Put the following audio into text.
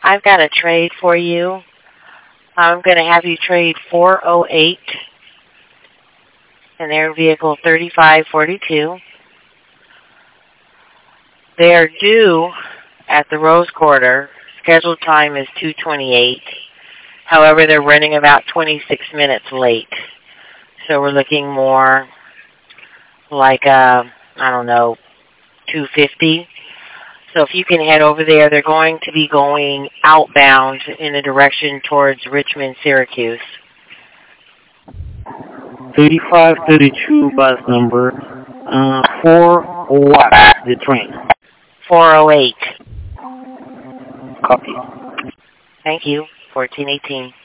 I've got a trade for you. I'm going to have you trade 408 and their vehicle 3542. They are due at the Rose Quarter. Scheduled time is 2:28. However, they're running about 26 minutes late. So we're looking more like, 2:50. So if you can head over there, they're going to be going outbound in a direction towards Richmond, Syracuse. 3532 bus number. For what? The train. 408. Copy. Thank you. 1418.